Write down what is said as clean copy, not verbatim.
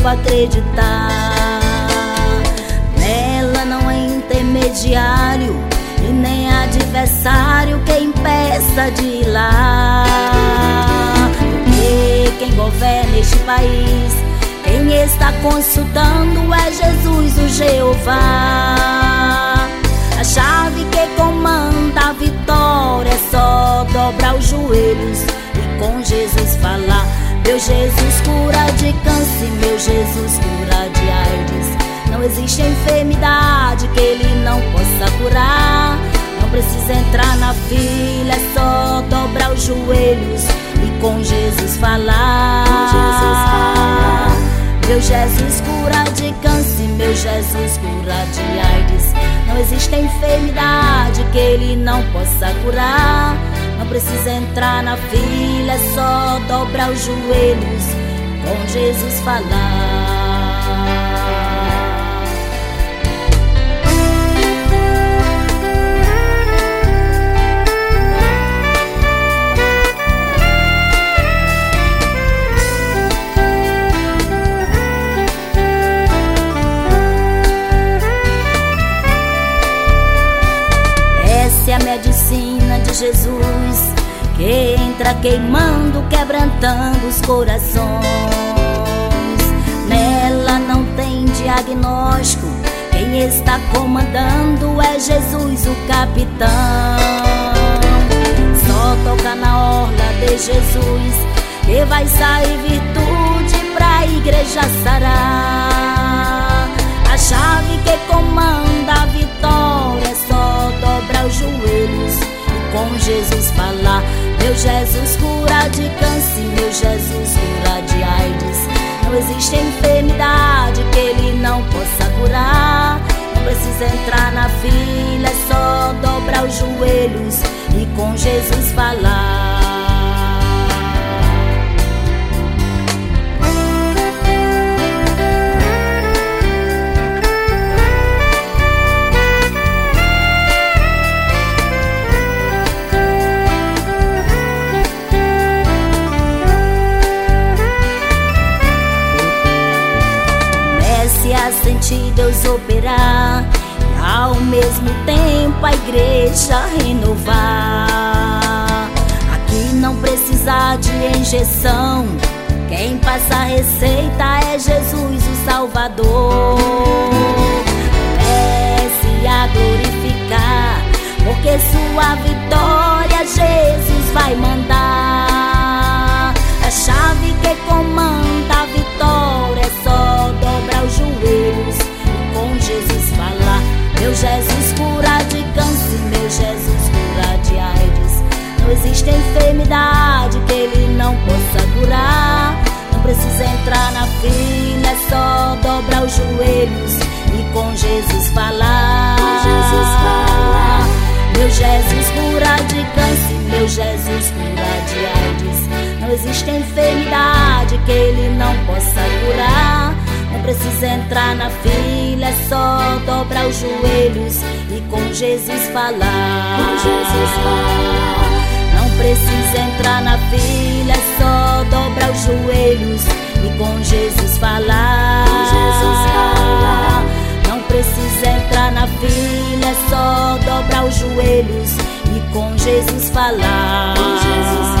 acreditar. Nela não é intermediário e nem adversário que impeça de ir lá. Porque quem governa este país, quem está consultando é Jesus, o Jeová. A chave que comanda a vitória é só dobrar os joelhos e com Jesus falar. Meu Jesus cura de câncer, meu Jesus cura de AIDS. Não existe enfermidade que Ele não possa curar. Não precisa entrar na fila, é só dobrar os joelhos e com Jesus falar. Meu Jesus cura de câncer, meu Jesus cura de AIDS. Não existe enfermidade que Ele não possa curar. Não precisa entrar na fila, é só dobrar os joelhos, com Jesus falar. Essa é a medicina de Jesus, que entra queimando, quebrantando os corações. Nela não tem diagnóstico, quem está comandando é Jesus, o capitão. Só toca na orla de Jesus, que vai sair virtude pra igreja sarar. A chave que comanda a vitória é só dobrar os joelhos e com Jesus falar. Meu Jesus cura de câncer, meu Jesus cura de AIDS. Não existe enfermidade que Ele não possa curar. Não precisa entrar na fila, é só dobrar os joelhos e com Jesus falar. A sentir Deus operar e ao mesmo tempo a igreja renovar. Aqui não precisa de injeção, quem passa a receita é Jesus, o Salvador. Comece a glorificar, porque sua vitória Jesus vai mandar. A chave que comanda a vitória é só dobrar os joelhos e com Jesus falar. Meu Jesus cura de câncer, meu Jesus cura de AIDS. Não existe enfermidade que Ele não possa curar. Não precisa entrar na fila, é só dobrar os joelhos e com Jesus falar. Meu Jesus cura de câncer, meu Jesus cura de AIDS. Não existe enfermidade que Ele não possa curar. Não precisa entrar na fila, é só dobrar os joelhos e com Jesus falar. Não precisa entrar na fila, é só dobrar os joelhos e com Jesus falar. Não precisa entrar na fila, é só dobrar os joelhos e com Jesus falar.